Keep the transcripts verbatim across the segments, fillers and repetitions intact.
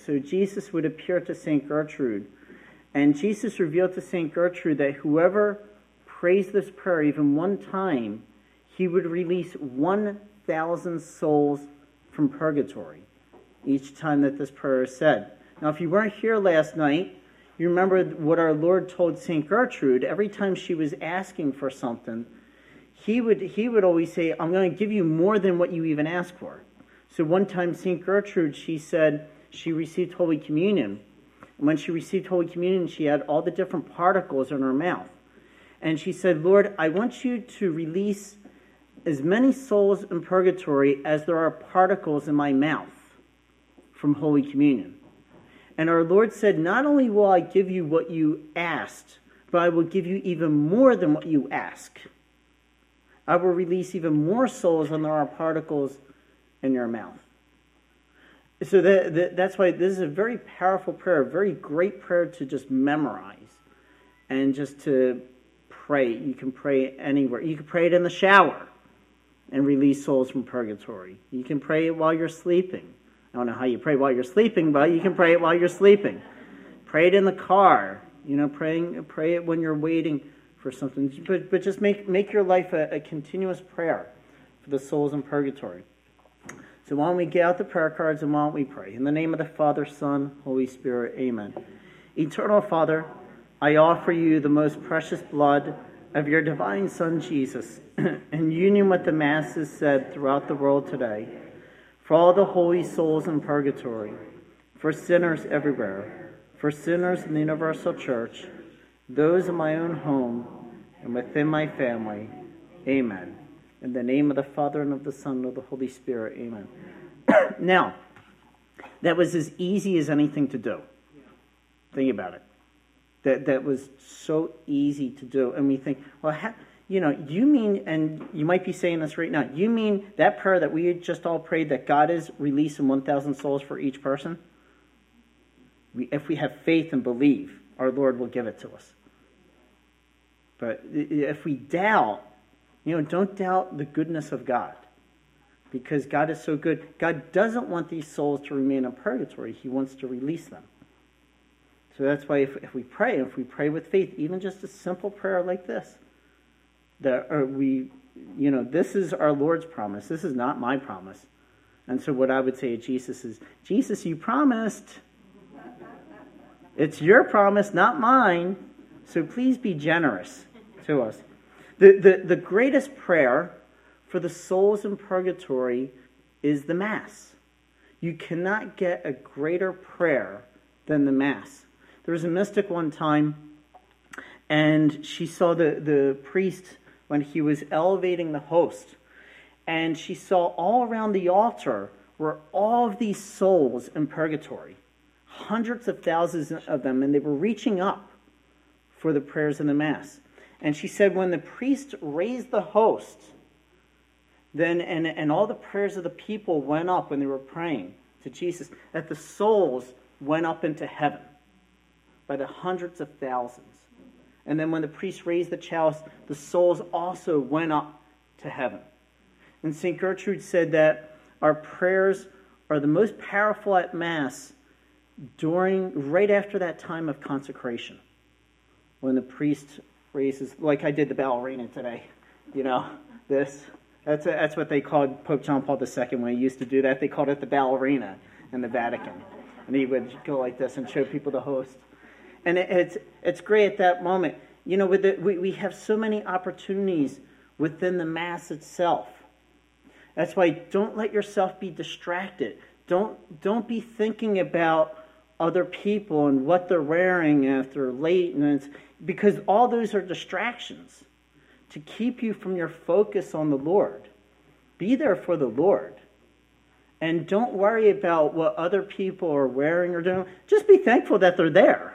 So Jesus would appear to Saint Gertrude, and Jesus revealed to Saint Gertrude that whoever prays this prayer even one time, he would release one thousand souls from purgatory each time that this prayer is said. Now, if you weren't here last night, you remember what our Lord told Saint Gertrude. Every time she was asking for something, he would, he would always say, I'm going to give you more than what you even ask for. So one time, Saint Gertrude, she said she received Holy Communion. And when she received Holy Communion, she had all the different particles in her mouth. And she said, Lord, I want you to release as many souls in purgatory as there are particles in my mouth from Holy Communion. And our Lord said, not only will I give you what you asked, but I will give you even more than what you ask. I will release even more souls than there are particles in your mouth. So that, that, that's why this is a very powerful prayer, a very great prayer to just memorize and just to pray. You can pray anywhere. You can pray it in the shower and release souls from purgatory. You can pray it while you're sleeping. I don't know how you pray while you're sleeping, but you can pray it while you're sleeping. Pray it in the car. You know, praying, pray it when you're waiting for something. But, but just make, make your life a, a continuous prayer for the souls in purgatory. So why don't we get out the prayer cards and why don't we pray? In the name of the Father, Son, Holy Spirit, amen. Eternal Father, I offer you the most precious blood of your divine Son, Jesus, in union with the Masses said throughout the world today, for all the holy souls in purgatory, for sinners everywhere, for sinners in the universal church, those in my own home and within my family, amen. In the name of the Father, and of the Son, and of the Holy Spirit, amen. Now, that was as easy as anything to do. Think about it. That that was so easy to do. And we think, well, how, you know, you mean, and you might be saying this right now, you mean that prayer that we just all prayed, that God is releasing one thousand souls for each person? We, if we have faith and believe, our Lord will give it to us. But if we doubt, you know, don't doubt the goodness of God, because God is so good. God doesn't want these souls to remain in purgatory. He wants to release them. So that's why if, if we pray, if we pray with faith, even just a simple prayer like this, that or we, you know, this is our Lord's promise. This is not my promise. And so what I would say to Jesus is, Jesus, you promised. It's your promise, not mine. So please be generous to us. The, the, the greatest prayer for the souls in purgatory is the Mass. You cannot get a greater prayer than the Mass. There was a mystic one time, and she saw the, the priest when he was elevating the host, and she saw all around the altar were all of these souls in purgatory, hundreds of thousands of them, and they were reaching up for the prayers in the Mass. And she said when the priest raised the host, then and, and all the prayers of the people went up when they were praying to Jesus, that the souls went up into heaven by the hundreds of thousands. And then when the priest raised the chalice, the souls also went up to heaven. And Saint Gertrude said that our prayers are the most powerful at Mass during, right after that time of consecration, when the priest raises, like I did the ballerina today, you know, this. That's a, that's what they called Pope John Paul the Second when he used to do that. They called it the ballerina in the Vatican. And he would go like this and show people the host. And it, it's it's great at that moment. You know, with the, we, we have so many opportunities within the Mass itself. That's why don't let yourself be distracted. Don't don't be thinking about other people and what they're wearing if they're late, and it's, because all those are distractions to keep you from your focus on the Lord. Be there for the Lord. And don't worry about what other people are wearing or doing. Just be thankful that they're there.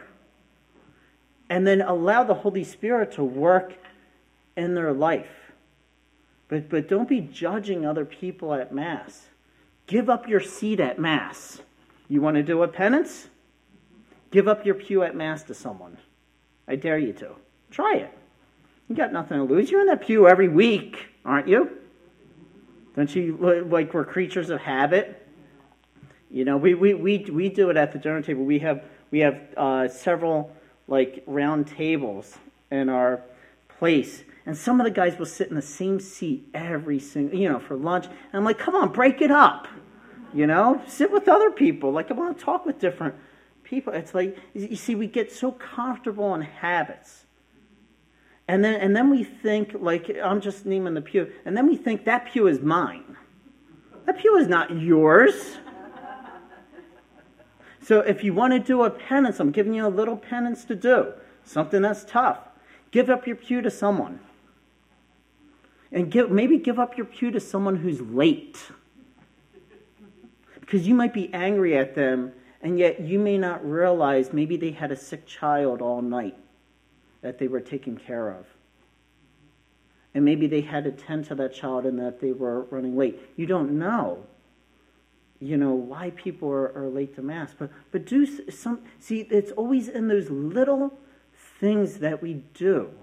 And then allow the Holy Spirit to work in their life. But, but don't be judging other people at Mass. Give up your seat at Mass. You want to do a penance? Give up your pew at Mass to someone. I dare you to. Try it. You got nothing to lose. You're in that pew every week, aren't you? Don't you, like we're creatures of habit? You know, we, we, we, we do it at the dinner table. We have we have uh, several like round tables in our place, and some of the guys will sit in the same seat every single, you know, for lunch. And I'm like, come on, break it up. You know, sit with other people. Like, I want to talk with different people. It's like, you see, we get so comfortable in habits. And then and then we think, like, I'm just naming the pew, and then we think that pew is mine. That pew is not yours. So if you want to do a penance, I'm giving you a little penance to do, something that's tough. Give up your pew to someone. And give, maybe give up your pew to someone who's late. Because you might be angry at them, and yet you may not realize maybe they had a sick child all night that they were taking care of. And maybe they had to tend to that child and that they were running late. You don't know, you know, why people are, are late to Mass. But but do some, see, it's always in those little things that we do.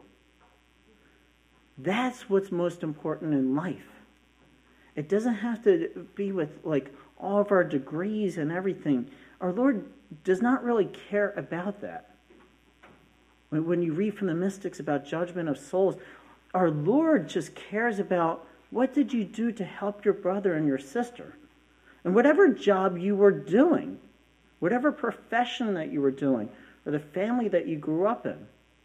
That's what's most important in life. It doesn't have to be with, like, all of our degrees and everything. Our Lord does not really care about that. When, when you read from the mystics about judgment of souls, our Lord just cares about what did you do to help your brother and your sister. And whatever job you were doing, whatever profession that you were doing, or the family that you grew up in,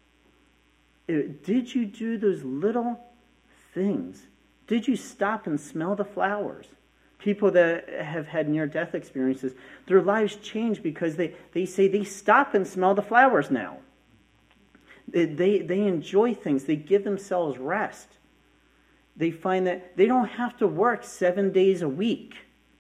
it, did you do those little things? Did you stop and smell the flowers? People that have had near-death experiences, their lives change because they, they say they stop and smell the flowers now. They, they, they enjoy things. They give themselves rest. They find that they don't have to work seven days a week.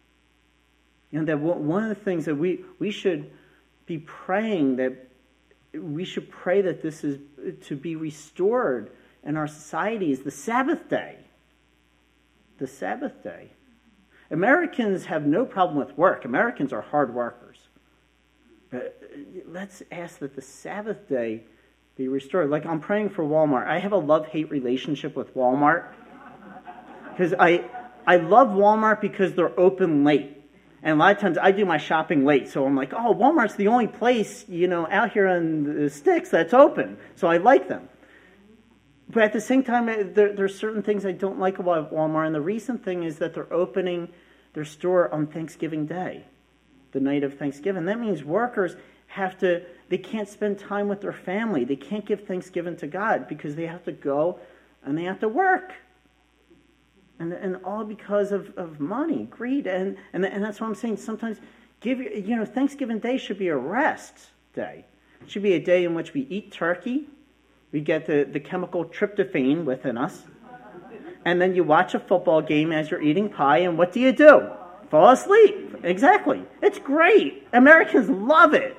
You know, that one of the things that we, we should be praying, that we should pray that this is to be restored in our society, is the Sabbath day. The Sabbath day. Americans have no problem with work. Americans are hard workers. But let's ask that the Sabbath day be restored. Like, I'm praying for Walmart. I have a love-hate relationship with Walmart. Because I, I love Walmart because they're open late. And a lot of times I do my shopping late. So I'm like, oh, Walmart's the only place, you know, out here in the sticks that's open. So I like them. But at the same time, there, there are certain things I don't like about Walmart. And the recent thing is that they're opening their store on Thanksgiving Day, the night of Thanksgiving. That means workers have to, they can't spend time with their family. They can't give Thanksgiving to God because they have to go and they have to work. And and all because of, of money, greed. And, and and that's what I'm saying. Sometimes, give you know, Thanksgiving Day should be a rest day. It should be a day in which we eat turkey. We get the, the chemical tryptophan within us. And then you watch a football game as you're eating pie, and what do you do? Fall asleep. Exactly. It's great. Americans love it.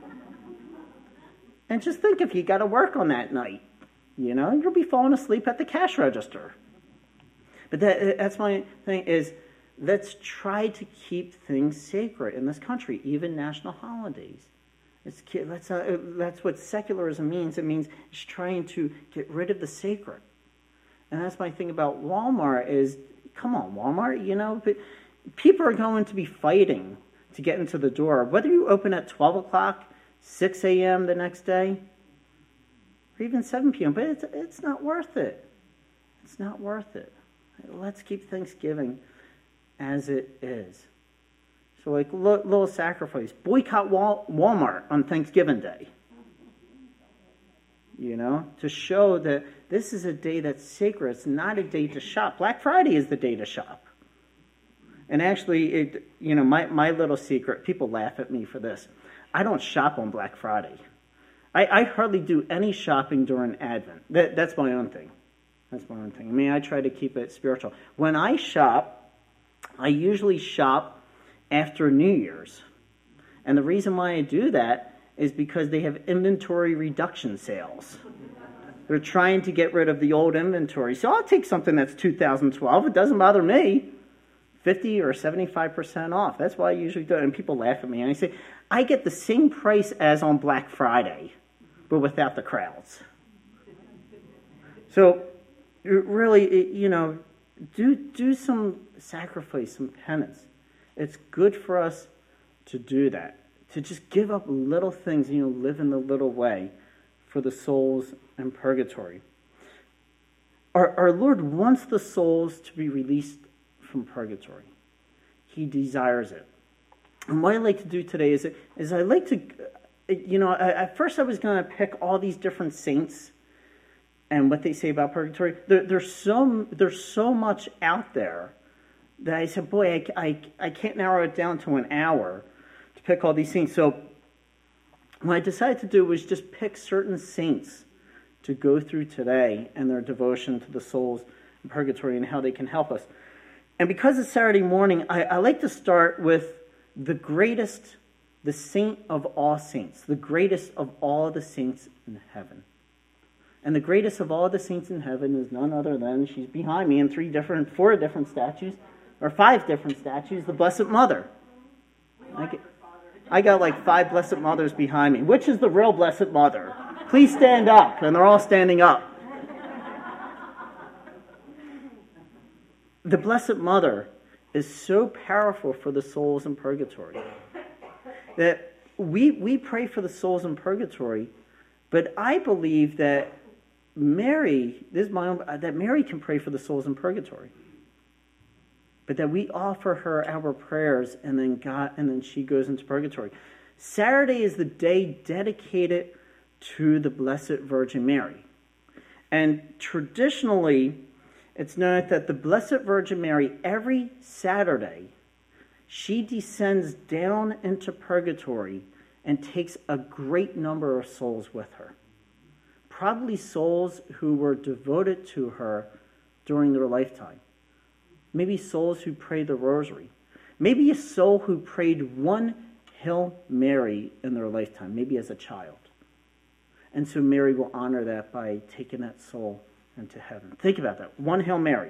And just think if you got to work on that night, you know, you'll be falling asleep at the cash register. But that, that's my thing is, let's try to keep things sacred in this country, even national holidays. It's, let's, uh, that's what secularism means. It means it's trying to get rid of the sacred. And that's my thing about Walmart is, come on, Walmart, you know, but people are going to be fighting to get into the door. Whether you open at twelve o'clock, six a.m. the next day, or even seven p.m., but it's, it's not worth it. It's not worth it. Let's keep Thanksgiving as it is. So, like, little, little sacrifice. Boycott Wal- Walmart on Thanksgiving Day. You know, to show that this is a day that's sacred. It's not a day to shop. Black Friday is the day to shop. And actually, it, you know, my, my little secret, people laugh at me for this. I don't shop on Black Friday. I, I hardly do any shopping during Advent. That, that's my own thing. That's my own thing. I mean, I try to keep it spiritual. When I shop, I usually shop after New Year's. And the reason why I do that is because they have inventory reduction sales. They're trying to get rid of the old inventory. So I'll take something that's two thousand twelve. It doesn't bother me. fifty or seventy-five percent off. That's why I usually do it. And people laugh at me. And I say, I get the same price as on Black Friday, but without the crowds. So really, you know, do do some sacrifice, some penance. It's good for us to do that, to just give up little things, you know, live in the little way for the souls in purgatory. Our, our Lord wants the souls to be released from purgatory. He desires it. And what I like to do today is, is I like to, you know, at first I was going to pick all these different saints and what they say about purgatory. There, there's so there's so much out there that I said, boy, I, I, I can't narrow it down to an hour to pick all these saints. So what I decided to do was just pick certain saints to go through today and their devotion to the souls in purgatory and how they can help us. And because it's Saturday morning, I, I like to start with the greatest, the saint of all saints, the greatest of all the saints in heaven. And the greatest of all the saints in heaven is none other than, she's behind me in three different, four different statues, or five different statues, the Blessed Mother. I, get, I got like five Blessed Mothers behind me. Which is the real Blessed Mother? Please stand up. And they're all standing up. The Blessed Mother is so powerful for the souls in purgatory that we we pray for the souls in purgatory, but I believe that Mary, this is my own, that Mary can pray for the souls in purgatory, but that we offer her our prayers, and then God, and then she goes into purgatory. Saturday is the day dedicated to the Blessed Virgin Mary, and traditionally, it's known that the Blessed Virgin Mary, every Saturday, she descends down into purgatory and takes a great number of souls with her. Probably souls who were devoted to her during their lifetime. Maybe souls who prayed the rosary. Maybe a soul who prayed one Hail Mary in their lifetime, maybe as a child. And so Mary will honor that by taking that soul into heaven. Think about that. One Hail Mary.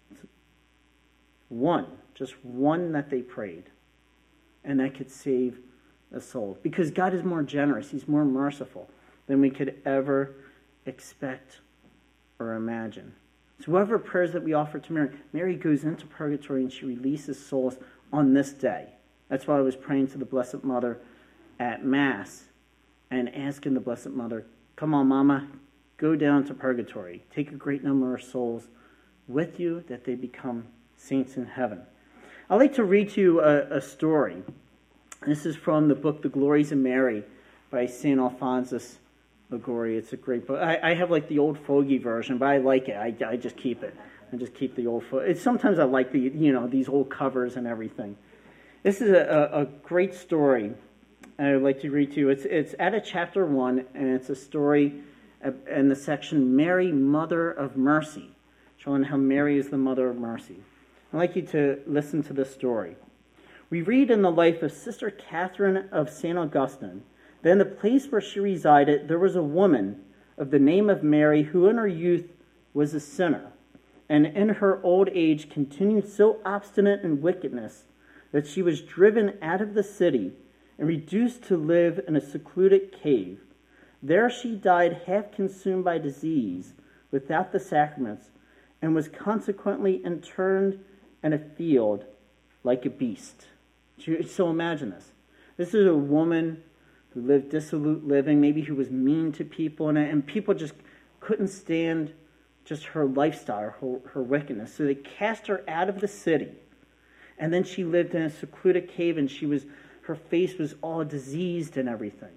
One. Just one that they prayed. And that could save a soul. Because God is more generous. He's more merciful than we could ever expect or imagine. So whatever prayers that we offer to Mary, Mary goes into purgatory and she releases souls on this day. That's why I was praying to the Blessed Mother at Mass and asking the Blessed Mother, come on, Mama, go down to purgatory. Take a great number of souls with you that they become saints in heaven. I'd like to read to you a, a story. This is from the book The Glories of Mary by Saint Alphonsus Liguori. It's a great book. I, I have like the old fogey version, but I like it. I, I just keep it. I just keep the old fogey. Sometimes I like the, you know, these old covers and everything. This is a, a, a great story I would like to read to you. It's, it's out of chapter one, and it's a story in the section Mary, Mother of Mercy, showing how Mary is the Mother of Mercy. I'd like you to listen to this story. We read in the life of Sister Catherine of Saint Augustine that in the place where she resided there was a woman of the name of Mary who in her youth was a sinner, and in her old age continued so obstinate in wickedness that she was driven out of the city and reduced to live in a secluded cave. There she died half consumed by disease without the sacraments, and was consequently interned in a field like a beast. So imagine this. This is a woman who lived dissolute living, maybe who was mean to people, and, and people just couldn't stand just her lifestyle, her, her wickedness. So they cast her out of the city. And then she lived in a secluded cave, and she was, her face was all diseased and everything.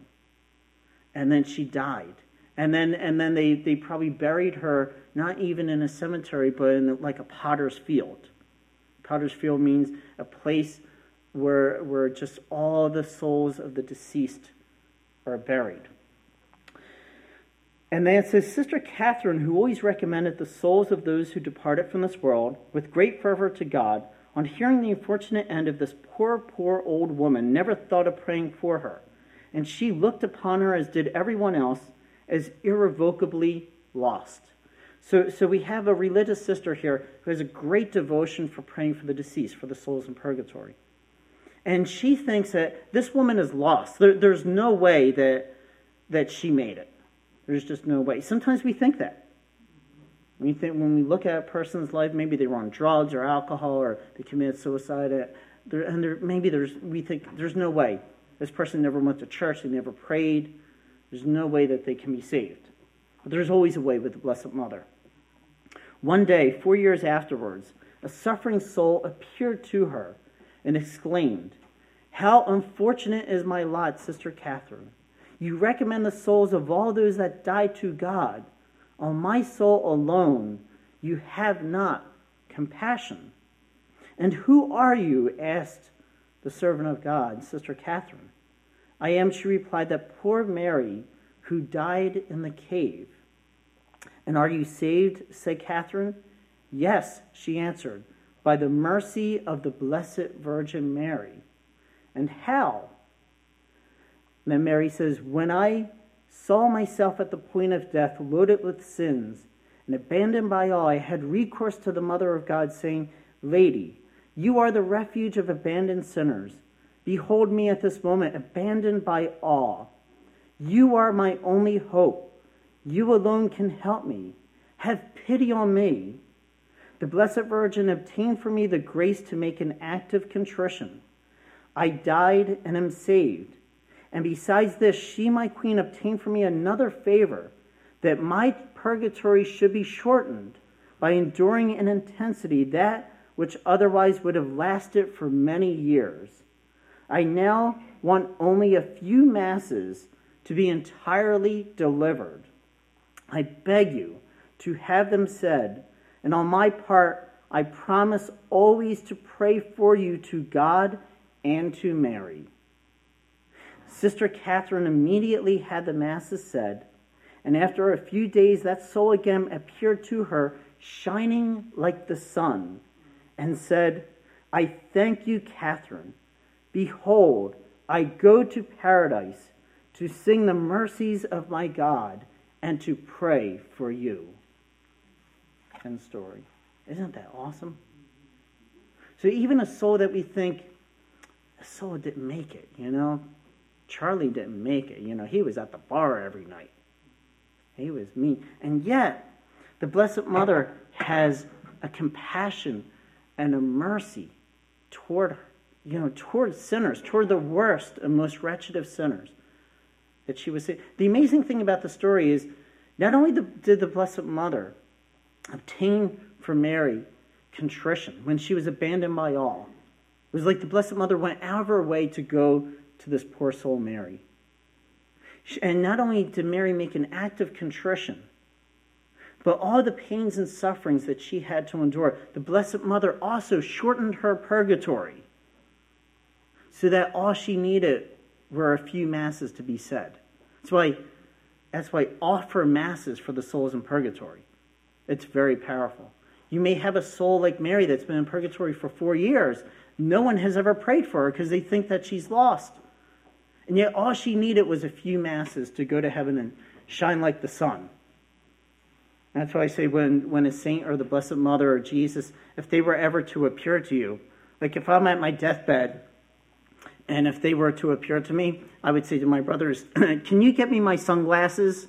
And then she died. And then and then they, they probably buried her, not even in a cemetery, but in like a potter's field. Potter's field means a place where, where just all the souls of the deceased are buried. And then it says, Sister Catherine, who always recommended the souls of those who departed from this world with great fervor to God, on hearing the unfortunate end of this poor, poor old woman, never thought of praying for her. And she looked upon her, as did everyone else, as irrevocably lost. So, so we have a religious sister here who has a great devotion for praying for the deceased, for the souls in purgatory. And she thinks that this woman is lost. There, there's no way that, that she made it. There's just no way. Sometimes we think that. We think when we look at a person's life, maybe they were on drugs or alcohol or they committed suicide. there, and there, maybe there's, we think, there's no way. This person never went to church, they never prayed. There's no way that they can be saved. But there's always a way with the Blessed Mother. One day, four years afterwards, a suffering soul appeared to her and exclaimed, "How unfortunate is my lot, Sister Catherine. You recommend the souls of all those that died to God. On my soul alone, you have not compassion." "And who are you?" asked the servant of God, Sister Catherine. "I am," she replied, "that poor Mary who died in the cave." "And are you saved?" said Catherine. "Yes," she answered, "by the mercy of the Blessed Virgin Mary." "And how?" And then Mary says, "When I saw myself at the point of death, loaded with sins, and abandoned by all, I had recourse to the Mother of God, saying, 'Lady, you are the refuge of abandoned sinners. Behold me at this moment, abandoned by all. You are my only hope. You alone can help me. Have pity on me.' The Blessed Virgin obtained for me the grace to make an act of contrition. I died and am saved. And besides this, she, my queen, obtained for me another favor, that my purgatory should be shortened by enduring in intensity that which otherwise would have lasted for many years. I now want only a few masses to be entirely delivered. I beg you to have them said, and on my part, I promise always to pray for you to God and to Mary." Sister Catherine immediately had the masses said, and after a few days that soul again appeared to her, shining like the sun, and said, "I thank you, Catherine. Behold, I go to paradise to sing the mercies of my God and to pray for you." End story. Isn't that awesome? So even a soul that we think, a soul didn't make it, you know? Charlie didn't make it. You know, he was at the bar every night. He was mean. And yet, the Blessed Mother has a compassion and a mercy toward, you know, toward sinners, toward the worst and most wretched of sinners. That she was. The amazing thing about the story is, not only did the Blessed Mother obtain for Mary contrition when she was abandoned by all, it was like the Blessed Mother went out of her way to go to this poor soul, Mary. And not only did Mary make an act of contrition, but all the pains and sufferings that she had to endure, the Blessed Mother also shortened her purgatory so that all she needed were a few masses to be said. That's why, that's why offer masses for the souls in purgatory. It's very powerful. You may have a soul like Mary that's been in purgatory for four years. No one has ever prayed for her because they think that she's lost. And yet all she needed was a few masses to go to heaven and shine like the sun. That's why I say when, when a saint or the Blessed Mother or Jesus, if they were ever to appear to you, like if I'm at my deathbed, and if they were to appear to me, I would say to my brothers, "Can you get me my sunglasses?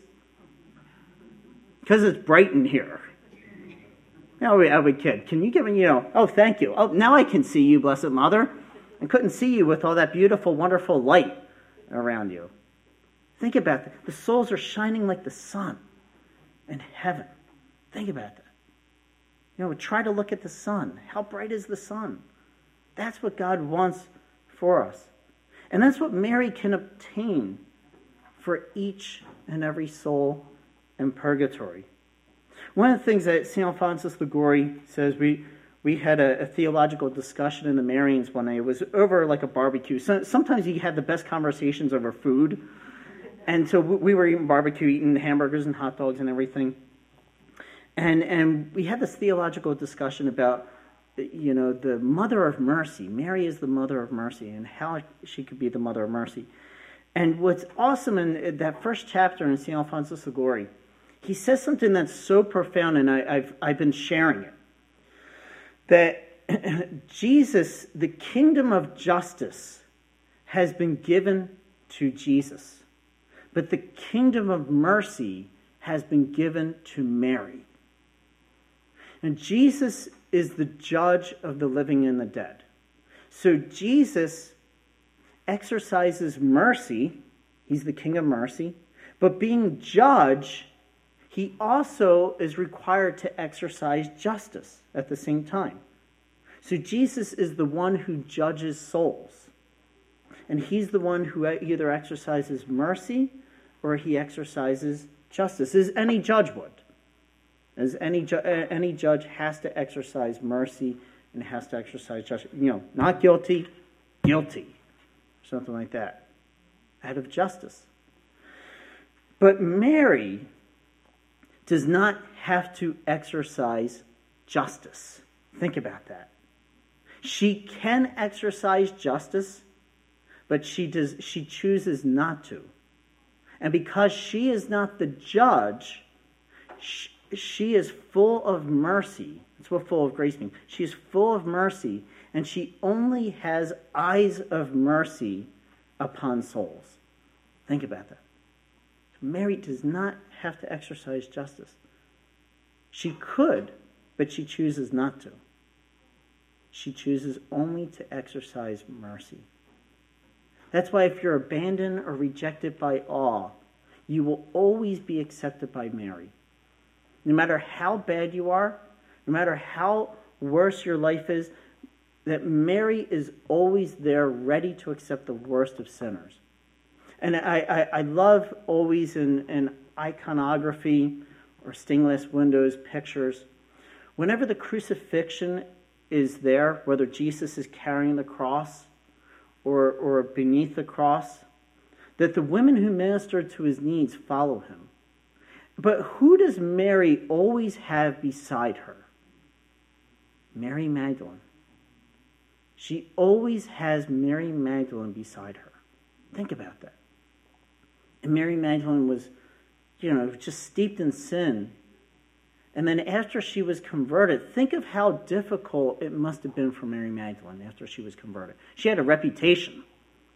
Because it's bright in here." You know, I would kid. "Can you give me, you know, oh, thank you. Oh, now I can see you, Blessed Mother. I couldn't see you with all that beautiful, wonderful light around you." Think about that. The souls are shining like the sun in heaven. Think about that. You know, try to look at the sun. How bright is the sun? That's what God wants for us. And that's what Mary can obtain for each and every soul in purgatory. One of the things that Saint Alphonsus Liguori says, we we had a, a theological discussion in the Marians one day. It was over like a barbecue. So, sometimes you have the best conversations over food. And so we were eating barbecue, eating hamburgers and hot dogs and everything. And and we had this theological discussion about, you know, the Mother of Mercy. Mary is the Mother of Mercy, and how she could be the Mother of Mercy. And what's awesome in that first chapter in Saint Alphonsus Liguori, he says something that's so profound, and I, I've I've been sharing it. That Jesus, the kingdom of justice, has been given to Jesus, but the kingdom of mercy has been given to Mary. And Jesus is the judge of the living and the dead. So Jesus exercises mercy. He's the King of mercy. But being judge, he also is required to exercise justice at the same time. So Jesus is the one who judges souls. And he's the one who either exercises mercy or he exercises justice, as any judge would. As any, ju- any judge has to exercise mercy and has to exercise justice. You know, not guilty, guilty. Something like that. Out of justice. But Mary does not have to exercise justice. Think about that. She can exercise justice, but she does. She chooses not to. And because she is not the judge, she, she is full of mercy. That's what full of grace means. She is full of mercy, and she only has eyes of mercy upon souls. Think about that. Mary does not have to exercise justice. She could, but she chooses not to. She chooses only to exercise mercy. That's why if you're abandoned or rejected by all, you will always be accepted by Mary. No matter how bad you are, no matter how worse your life is, that Mary is always there ready to accept the worst of sinners. And I, I, I love always in, in iconography or stained glass windows, pictures, whenever the crucifixion is there, whether Jesus is carrying the cross or, or beneath the cross, that the women who ministered to his needs follow him. But who does Mary always have beside her? Mary Magdalene. She always has Mary Magdalene beside her. Think about that. And Mary Magdalene was, you know, just steeped in sin. And then after she was converted, think of how difficult it must have been for Mary Magdalene after she was converted. She had a reputation.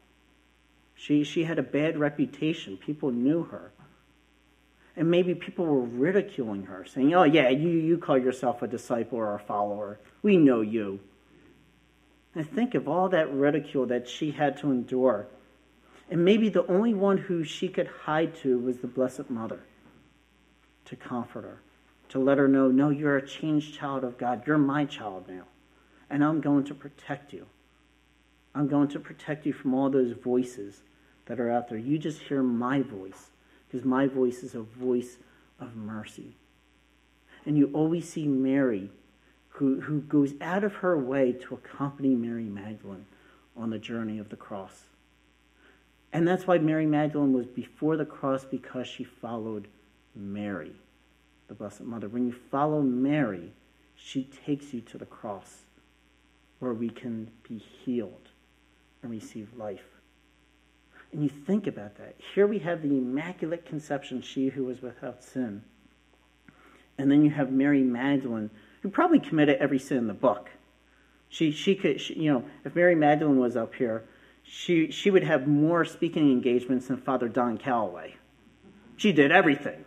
She, she had a bad reputation. People knew her. And maybe people were ridiculing her, saying, oh, yeah, you, you call yourself a disciple or a follower. We know you. And think of all that ridicule that she had to endure. And maybe the only one who she could hide to was the Blessed Mother, to comfort her, to let her know, no, you're a changed child of God. You're my child now. And I'm going to protect you. I'm going to protect you from all those voices that are out there. You just hear my voice, because my voice is a voice of mercy. And you always see Mary, who, who goes out of her way to accompany Mary Magdalene on the journey of the cross. And that's why Mary Magdalene was before the cross, because she followed Mary, the Blessed Mother. When you follow Mary, she takes you to the cross where we can be healed and receive life. And you think about that. Here we have the Immaculate Conception, she who was without sin. And then you have Mary Magdalene, who probably committed every sin in the book. She, she could, she, you know, if Mary Magdalene was up here, she, she would have more speaking engagements than Father Don Calloway. She did everything.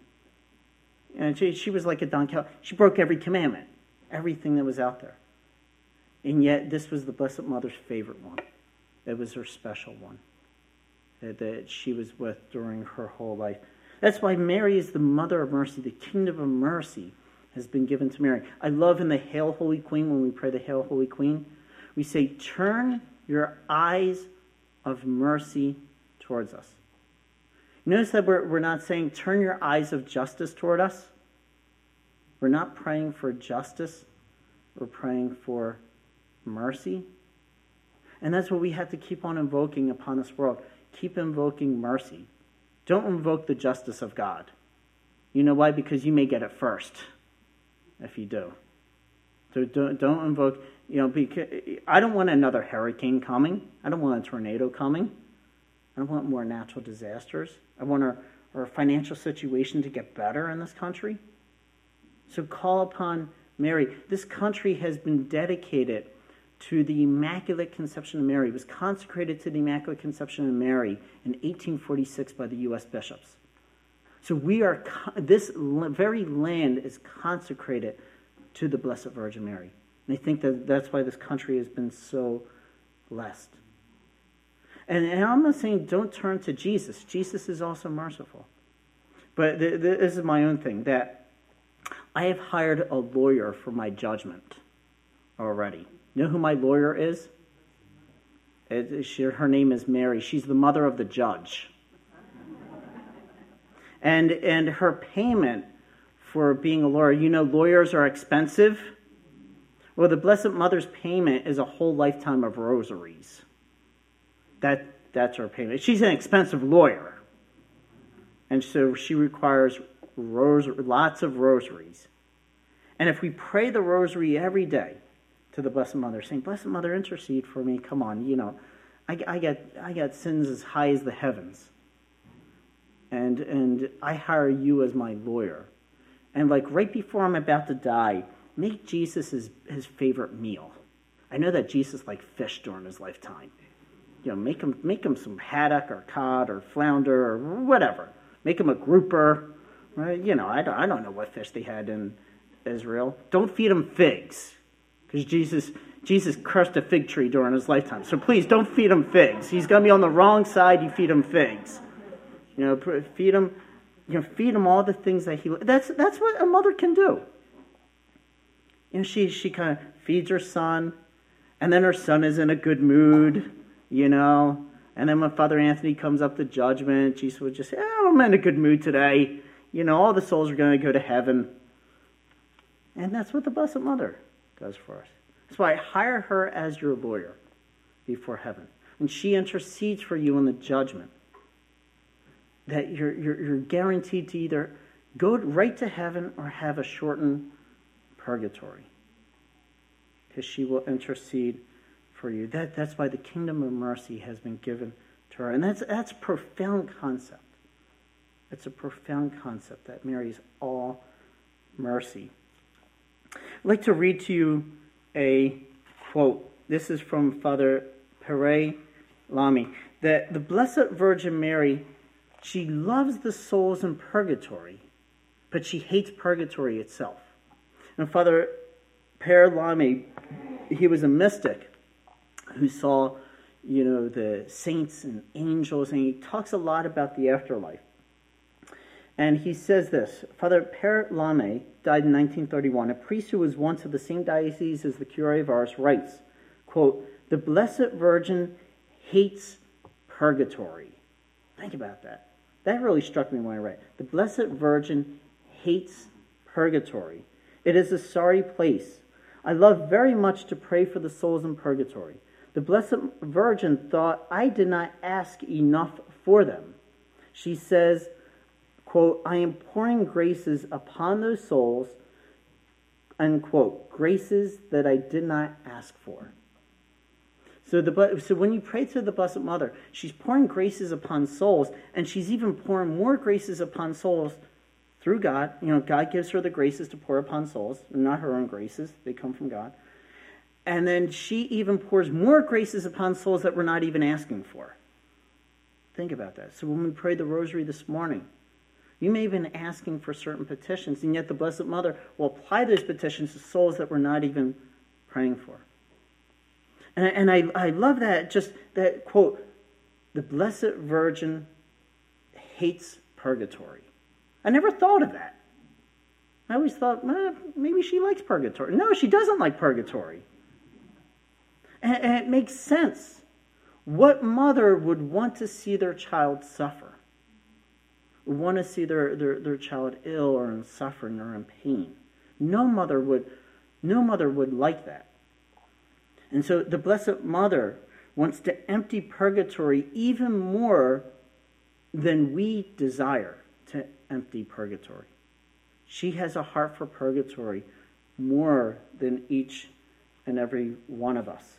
And she, she was like a Don Calloway. She broke every commandment, everything that was out there. And yet, this was the Blessed Mother's favorite one. It was her special one that, that she was with during her whole life. That's why Mary is the Mother of Mercy. The kingdom of mercy has been given to Mary. I love in the Hail, Holy Queen, when we pray the Hail, Holy Queen, we say, turn your eyes of mercy towards us. Notice that we're, we're not saying, turn your eyes of justice toward us. We're not praying for justice. We're praying for mercy. And that's what we have to keep on invoking upon this world. Keep invoking mercy. Don't invoke the justice of God. You know why? Because you may get it first if you do. So don't, don't invoke, you know, because I don't want another hurricane coming. I don't want a tornado coming. I don't want more natural disasters. I want our, our financial situation to get better in this country. So call upon Mary. This country has been dedicated to the Immaculate Conception of Mary. It was consecrated to the Immaculate Conception of Mary in eighteen forty-six by the U S bishops. So we are, this very land is consecrated to the Blessed Virgin Mary. And I think that that's why this country has been so blessed. And, and I'm not saying don't turn to Jesus. Jesus is also merciful. But th- th- this is my own thing, that I have hired a lawyer for my judgment already. You know who my lawyer is? It, she, her name is Mary. She's the mother of the judge. And and her payment for being a lawyer, you know, lawyers are expensive. Well, the Blessed Mother's payment is a whole lifetime of rosaries. That that's her payment. She's an expensive lawyer, and so she requires ros- lots of rosaries. And if we pray the rosary every day to the Blessed Mother, saying, "Blessed Mother, intercede for me. Come on, you know, I, I get I got sins as high as the heavens." And and I hire you as my lawyer. And like right before I'm about to die, make Jesus his, his favorite meal. I know that Jesus liked fish during his lifetime. You know, make him make him some haddock or cod or flounder or whatever. Make him a grouper. Right? You know, I don't I don't know what fish they had in Israel. Don't feed him figs, because Jesus Jesus cursed a fig tree during his lifetime. So please don't feed him figs. He's gonna be on the wrong side. You feed him figs. You know, feed him, you know, feed him all the things that he. That's that's what a mother can do. You know, she she kind of feeds her son, and then her son is in a good mood, you know. And then when Father Anthony comes up to judgment, Jesus would just say, "Oh, I'm in a good mood today. You know, all the souls are going to go to heaven." And that's what the Blessed Mother does for us. That's why I hire her as your lawyer before heaven, and she intercedes for you in the judgment. That you're, you're you're guaranteed to either go right to heaven or have a shortened purgatory, because she will intercede for you. That that's why the kingdom of mercy has been given to her, and that's that's a profound concept. It's a profound concept that Mary is all mercy. I'd like to read to you a quote. This is from Father Pere Lamy. That the Blessed Virgin Mary, she loves the souls in purgatory, but she hates purgatory itself. And Father Pere Lamy, he was a mystic who saw, you know, the saints and angels, and he talks a lot about the afterlife. And he says this, Father Pere Lamy died in nineteen thirty-one. A priest who was once of the same diocese as the Cure of Ars writes, quote, "The Blessed Virgin hates purgatory." Think about that. That really struck me when I read it. The Blessed Virgin hates purgatory. It is a sorry place. I love very much to pray for the souls in purgatory. The Blessed Virgin thought I did not ask enough for them. She says, quote, "I am pouring graces upon those souls," unquote, graces that I did not ask for. So the so when you pray to the Blessed Mother, she's pouring graces upon souls, and she's even pouring more graces upon souls through God. You know, God gives her the graces to pour upon souls, not her own graces. They come from God. And then she even pours more graces upon souls that we're not even asking for. Think about that. So when we prayed the rosary this morning, you may have been asking for certain petitions, and yet the Blessed Mother will apply those petitions to souls that we're not even praying for. And, and I, I love that, just that quote, "The Blessed Virgin hates purgatory." I never thought of that. I always thought, eh, maybe she likes purgatory. No, she doesn't like purgatory. And, and it makes sense. What mother would want to see their child suffer? Would want to see their, their, their child ill or in suffering or in pain? No mother would, no mother would like that. And so the Blessed Mother wants to empty purgatory even more than we desire to empty purgatory. She has a heart for purgatory more than each and every one of us.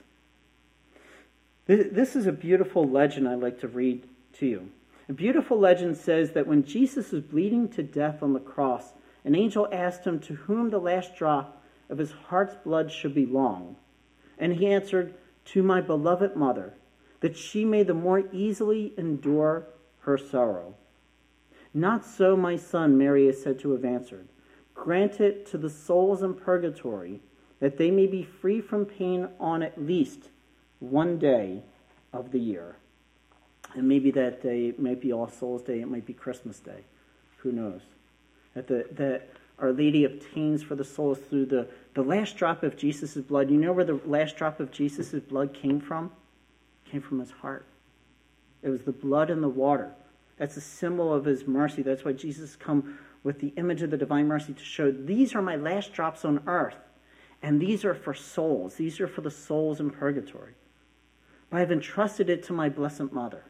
This is a beautiful legend I'd like to read to you. A beautiful legend says that when Jesus was bleeding to death on the cross, an angel asked him to whom the last drop of his heart's blood should belong. And he answered, "To my beloved mother, that she may the more easily endure her sorrow." "Not so, my son," Mary is said to have answered. "Grant it to the souls in purgatory, that they may be free from pain on at least one day of the year. And maybe that day might be All Souls Day, it might be Christmas Day. Who knows? That, the, that Our Lady obtains for the souls through the, the last drop of Jesus' blood. You know where the last drop of Jesus' blood came from? It came from his heart. It was the blood and the water. That's a symbol of his mercy. That's why Jesus come with the image of the divine mercy to show these are my last drops on earth. And these are for souls. These are for the souls in purgatory. I have entrusted it to my Blessed Mother.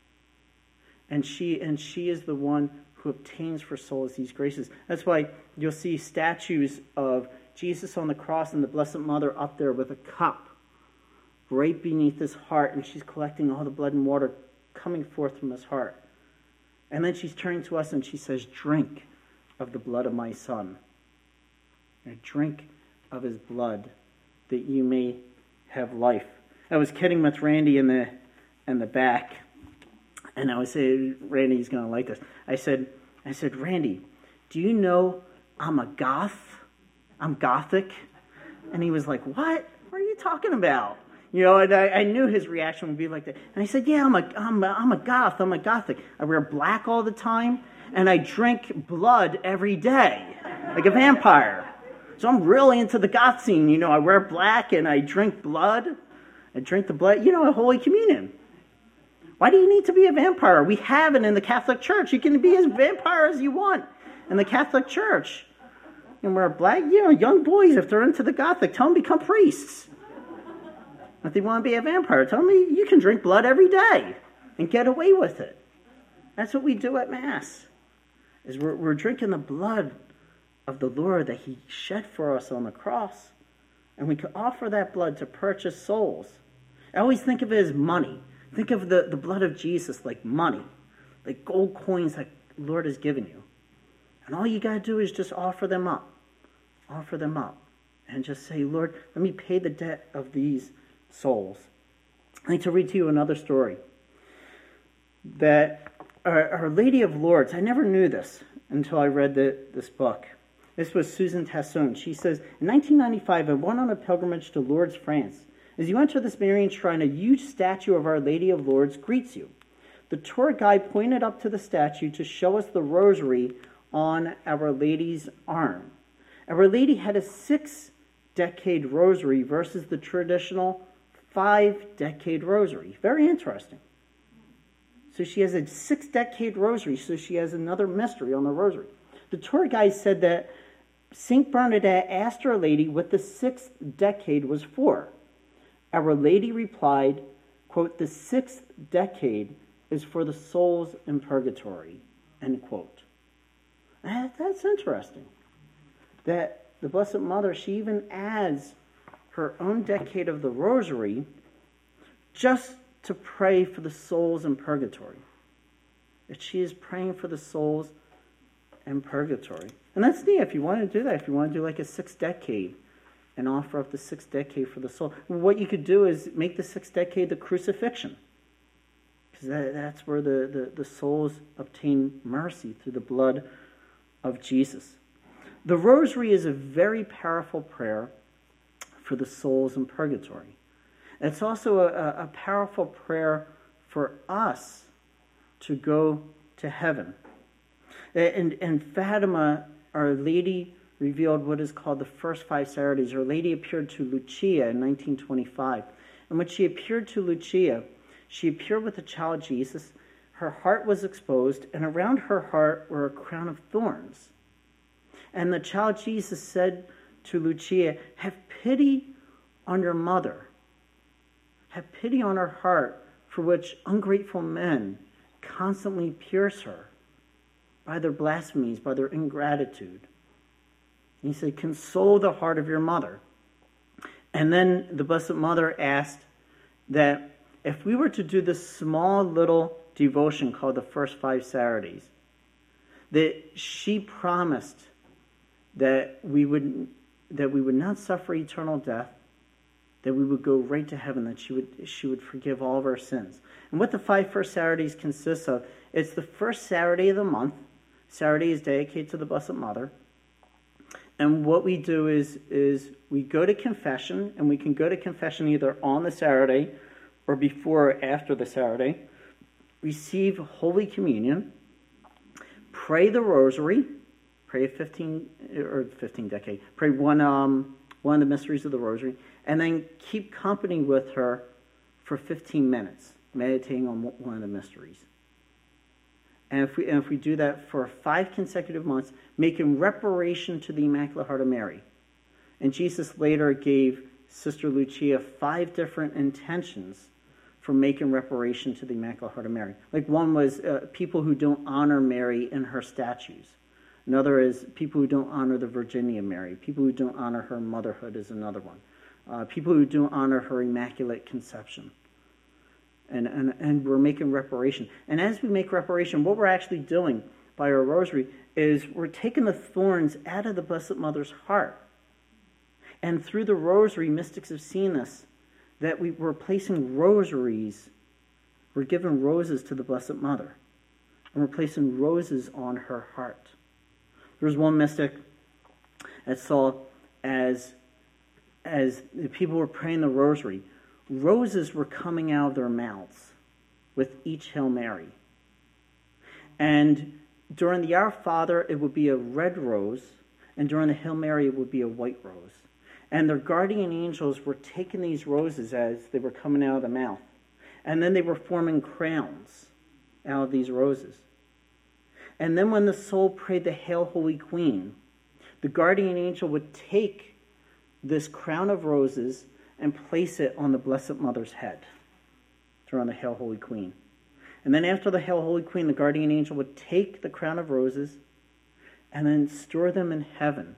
And she and she is the one who obtains for souls these graces. That's why you'll see statues of Jesus on the cross and the Blessed Mother up there with a cup right beneath his heart, and she's collecting all the blood and water coming forth from his heart. And then she's turning to us and she says, drink of the blood of my Son. And drink of his blood that you may have life. I was kidding with Randy in the in the back, and I was saying, Randy's going to like this. I said, I said, Randy, do you know I'm a goth? I'm gothic? And he was like, what? What are you talking about? You know, and I, I knew his reaction would be like that. And I said, yeah, I'm a, I'm a, I'm a goth. I'm a gothic. I wear black all the time, and I drink blood every day, like a vampire. So I'm really into the goth scene. You know, I wear black, and I drink blood. I drink the blood, you know, a Holy Communion. Why do you need to be a vampire? We have it in the Catholic Church. You can be as vampire as you want in the Catholic Church. And we're black, you know, young boys, if they're into the Gothic, tell them to become priests. If they want to be a vampire, tell them you can drink blood every day and get away with it. That's what we do at Mass. Is we're, we're drinking the blood of the Lord that he shed for us on the cross. And we can offer that blood to purchase souls. I always think of it as money. Think of the, the blood of Jesus like money, like gold coins that the Lord has given you. And all you got to do is just offer them up. Offer them up. And just say, Lord, let me pay the debt of these souls. I'd like to read to you another story. That Our, Our Lady of Lourdes, I never knew this until I read the, this book. This was Susan Tasson. She says, in nineteen ninety-five, I went on a pilgrimage to Lourdes, France. As you enter this Marian shrine, a huge statue of Our Lady of Lourdes greets you. The tour guide pointed up to the statue to show us the rosary on Our Lady's arm. Our Lady had a six-decade rosary versus the traditional five-decade rosary. Very interesting. So she has a six-decade rosary, so she has another mystery on the rosary. The tour guide said that Saint Bernadette asked Our Lady what the sixth decade was for. Our Lady replied, quote, the sixth decade is for the souls in purgatory, end quote. That, that's interesting. That the Blessed Mother, she even adds her own decade of the rosary just to pray for the souls in purgatory. That she is praying for the souls in purgatory. And that's neat if you want to do that, if you want to do like a sixth decade and offer up the sixth decade for the soul. What you could do is make the sixth decade the crucifixion. Because that, that's where the, the, the souls obtain mercy through the blood of Jesus. The rosary is a very powerful prayer for the souls in purgatory. It's also a, a powerful prayer for us to go to heaven. In, in Fatima, Our Lady revealed what is called the first five Saturdays. Our Lady appeared to Lucia in nineteen twenty-five. And when she appeared to Lucia, she appeared with the child Jesus. Her heart was exposed, and around her heart were a crown of thorns. And the child Jesus said to Lucia, have pity on your mother. Have pity on her heart, for which ungrateful men constantly pierce her by their blasphemies, by their ingratitude. And he said, console the heart of your mother. And then the Blessed Mother asked that if we were to do this small little devotion called the first five Saturdays, that she promised that we would that we would not suffer eternal death, that we would go right to heaven, that she would she would forgive all of our sins. And what the five first Saturdays consists of, it's the first Saturday of the month. Saturday is dedicated to the Blessed Mother. And what we do is, is we go to confession, and we can go to confession either on the Saturday or before or after the Saturday, receive Holy Communion, pray the Rosary, pray fifteen or fifteen decade, pray one um one of the mysteries of the Rosary, and then keep company with her for fifteen minutes, meditating on one of the mysteries. And if we and if we do that for five consecutive months, making reparation to the Immaculate Heart of Mary. And Jesus later gave Sister Lucia five different intentions for making reparation to the Immaculate Heart of Mary. Like one was uh, people who don't honor Mary in her statues. Another is people who don't honor the Virginity of Mary. People who don't honor her motherhood is another one. Uh, people who don't honor her Immaculate Conception. And, and, and we're making reparation. And as we make reparation, what we're actually doing by our rosary is we're taking the thorns out of the Blessed Mother's heart. And through the rosary, mystics have seen this, that we, we're placing rosaries, we're giving roses to the Blessed Mother. And we're placing roses on her heart. There was one mystic that saw as, as the people were praying the rosary, roses were coming out of their mouths with each Hail Mary. And during the Our Father, it would be a red rose, and during the Hail Mary, it would be a white rose. And their guardian angels were taking these roses as they were coming out of the mouth. And then they were forming crowns out of these roses. And then when the soul prayed the Hail, Holy Queen, the guardian angel would take this crown of roses and place it on the Blessed Mother's head during the Hail, Holy Queen. And then after the Hail, Holy Queen, the guardian angel would take the crown of roses and then store them in heaven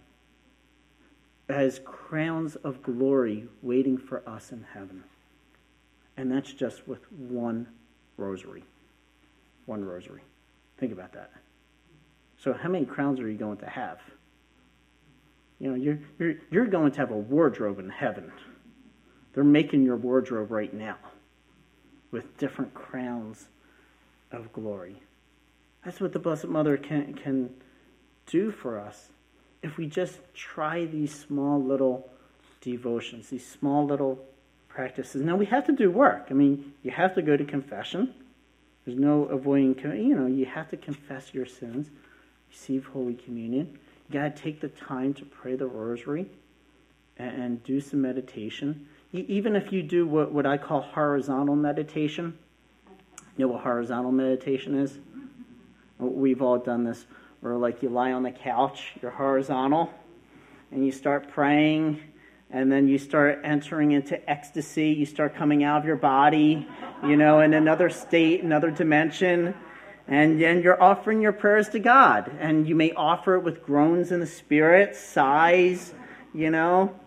as crowns of glory waiting for us in heaven. And that's just with one rosary. One rosary. Think about that. So how many crowns are you going to have? You know, you're, you're, you're going to have a wardrobe in heaven. They're making your wardrobe right now with different crowns of glory. That's what the Blessed Mother can, can do for us if we just try these small little devotions, these small little practices. Now, we have to do work. I mean, you have to go to confession. There's no avoiding, you know, you have to confess your sins, receive Holy Communion. You got to take the time to pray the rosary and, and do some meditation. Even if you do what, what I call horizontal meditation, you know what horizontal meditation is? We've all done this. Where like you lie on the couch, you're horizontal, and you start praying, and then you start entering into ecstasy. You start coming out of your body, you know, in another state, another dimension. And then you're offering your prayers to God. And you may offer it with groans in the spirit, sighs, you know.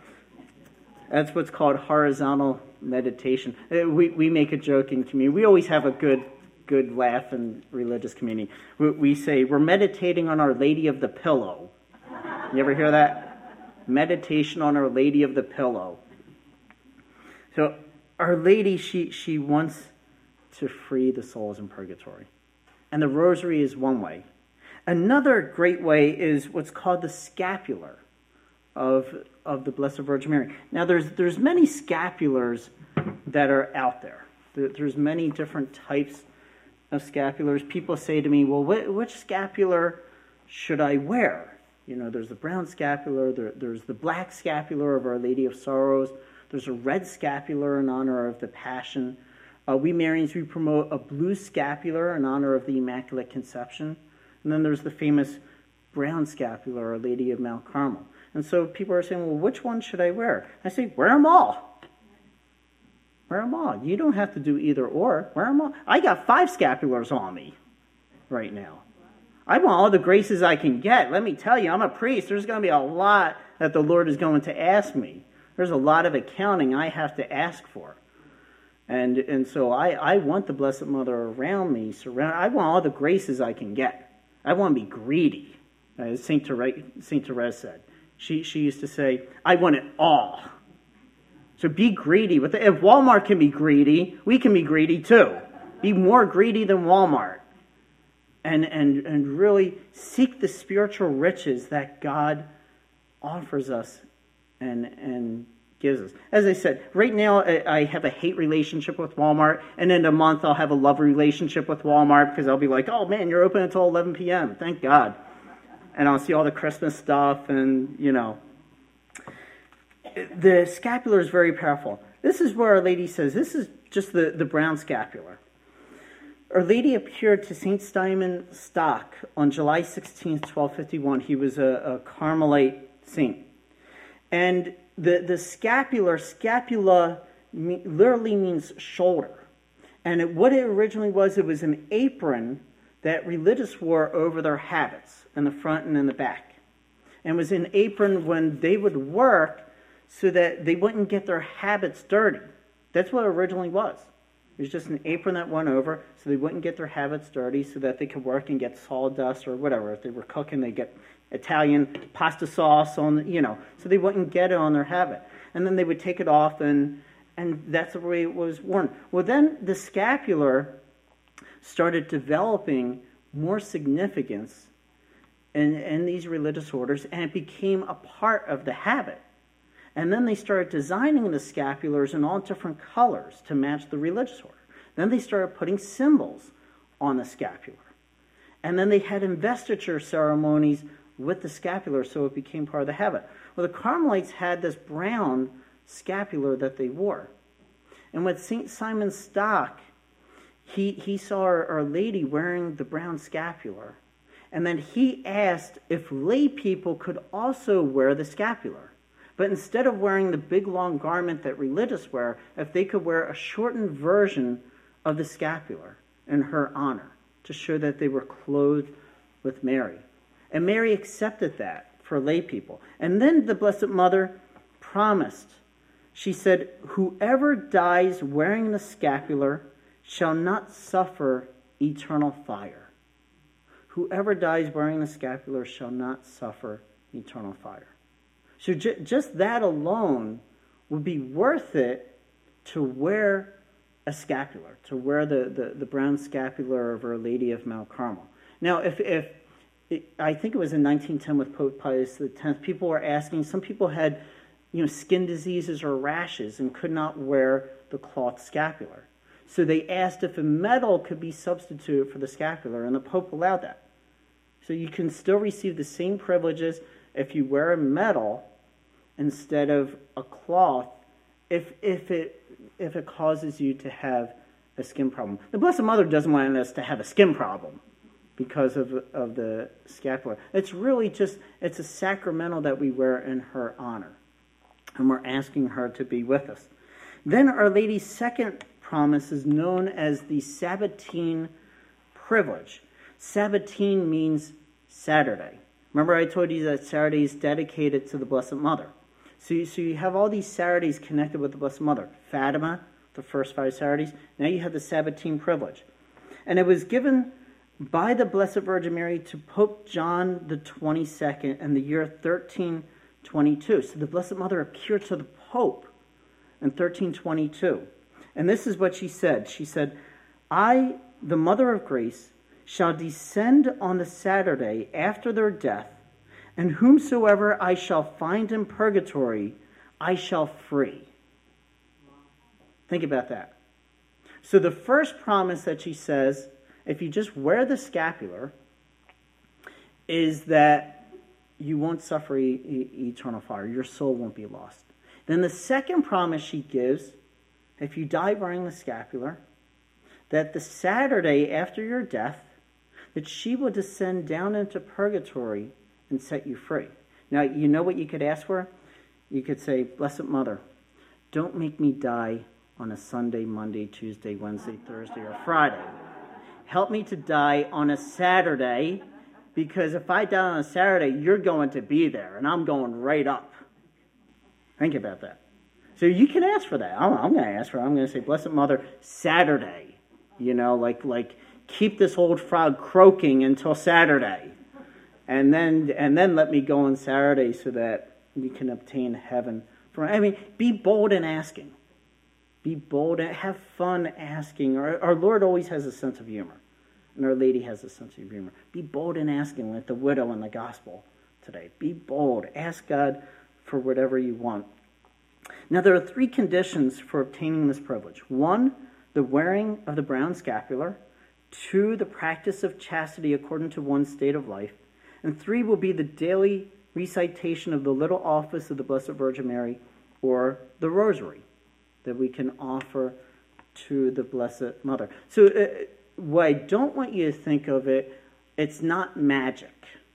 That's what's called horizontal meditation. We we make a joke in community. We always have a good good laugh in religious community. We, we say, we're meditating on Our Lady of the Pillow. You ever hear that? Meditation on Our Lady of the Pillow. So Our Lady, she, she wants to free the souls in purgatory. And the rosary is one way. Another great way is what's called the scapular of, of the Blessed Virgin Mary. Now, there's there's many scapulars that are out there. there there's many different types of scapulars. People say to me, well, wh- which scapular should I wear? You know, there's the brown scapular, there, there's the black scapular of Our Lady of Sorrows, there's a red scapular in honor of the Passion. Uh, we Marians, we promote a blue scapular in honor of the Immaculate Conception. And then there's the famous brown scapular, Our Lady of Mount Carmel. And so people are saying, well, which one should I wear? I say, wear them all. Wear them all. You don't have to do either or. Wear them all. I got five scapulars on me right now. I want all the graces I can get. Let me tell you, I'm a priest. There's going to be a lot that the Lord is going to ask me. There's a lot of accounting I have to ask for. And and so I, I want the Blessed Mother around me. Surround. I want all the graces I can get. I want to be greedy. As Saint Therese, Saint Therese said. She, she used to say, I want it all. So be greedy. With the, if Walmart can be greedy, we can be greedy too. Be more greedy than Walmart. And, and, and really seek the spiritual riches that God offers us and and gives us. As I said, right now I have a hate relationship with Walmart, and in a month I'll have a love relationship with Walmart because I'll be like, oh man, you're open until eleven p.m. Thank God. And I'll see all the Christmas stuff, and you know. The scapular is very powerful. This is where Our Lady says, this is just the, the brown scapular. Our Lady appeared to Saint Simon Stock on July sixteenth, twelve fifty-one. He was a, a Carmelite saint. And the, the scapular, scapula me, literally means shoulder. And it, what it originally was, it was an apron that religious wore over their habits in the front and in the back. And it was an apron when they would work so that they wouldn't get their habits dirty. That's what it originally was. It was just an apron that went over so they wouldn't get their habits dirty so that they could work and get sawdust or whatever. If they were cooking, they get Italian pasta sauce on, you know, so they wouldn't get it on their habit. And then they would take it off, and and that's the way it was worn. Well, then the scapular started developing more significance in, in these religious orders, and it became a part of the habit. And then they started designing the scapulars in all different colors to match the religious order. Then they started putting symbols on the scapular. And then they had investiture ceremonies with the scapular, so it became part of the habit. Well, the Carmelites had this brown scapular that they wore. And with Saint Simon Stock, he, he saw Our, Our Lady wearing the brown scapular. And then he asked if lay people could also wear the scapular. But instead of wearing the big long garment that religious wear, if they could wear a shortened version of the scapular in her honor to show that they were clothed with Mary. And Mary accepted that for lay people. And then the Blessed Mother promised. She said, whoever dies wearing the scapular shall not suffer eternal fire. Whoever dies wearing the scapular shall not suffer eternal fire. So j- just that alone would be worth it to wear a scapular, to wear the, the, the brown scapular of Our Lady of Mount Carmel. Now, if, if it, I think it was in nineteen ten with Pope Pius the tenth, people were asking, some people had you know, skin diseases or rashes and could not wear the cloth scapular. So they asked if a metal could be substituted for the scapular, and the Pope allowed that. So you can still receive the same privileges if you wear a metal instead of a cloth, if if it if it causes you to have a skin problem. The Blessed Mother doesn't want us to have a skin problem because of of the scapular. It's really just, it's a sacramental that we wear in her honor. And we're asking her to be with us. Then Our Lady's second promise is known as the Sabbatine privilege. Sabbatine means Saturday. Remember I told you that Saturday is dedicated to the Blessed Mother. So you, so you have all these Saturdays connected with the Blessed Mother. Fatima, the first five Saturdays. Now you have the Sabbatine privilege. And it was given by the Blessed Virgin Mary to Pope John the twenty-second in the year thirteen twenty-two. So the Blessed Mother appeared to the Pope in thirteen twenty-two. And this is what she said. She said, I, the Mother of Grace, shall descend on the Saturday after their death, and whomsoever I shall find in purgatory, I shall free. Think about that. So the first promise that she says, if you just wear the scapular, is that you won't suffer e- e- eternal fire. Your soul won't be lost. Then the second promise she gives, if you die wearing the scapular, that the Saturday after your death, that she will descend down into purgatory and set you free. Now, you know what you could ask for? You could say, Blessed Mother, don't make me die on a Sunday, Monday, Tuesday, Wednesday, Thursday, or Friday. Help me to die on a Saturday, because if I die on a Saturday, you're going to be there, and I'm going right up. Think about that. So you can ask for that. I'm, I'm going to ask for it. I'm going to say, Blessed Mother, Saturday. You know, like like keep this old frog croaking until Saturday. And then and then let me go on Saturday so that you can obtain heaven. For I mean, be bold in asking. Be bold and have fun asking. Our, our Lord always has a sense of humor. And Our Lady has a sense of humor. Be bold in asking, like the widow in the gospel, to today. Be bold. Ask God for whatever you want. Now, there are three conditions for obtaining this privilege. One, the wearing of the brown scapular. Two, the practice of chastity according to one's state of life. And three will be the daily recitation of the little office of the Blessed Virgin Mary, or the rosary, that we can offer to the Blessed Mother. So uh, what I don't want you to think of it, it's not magic.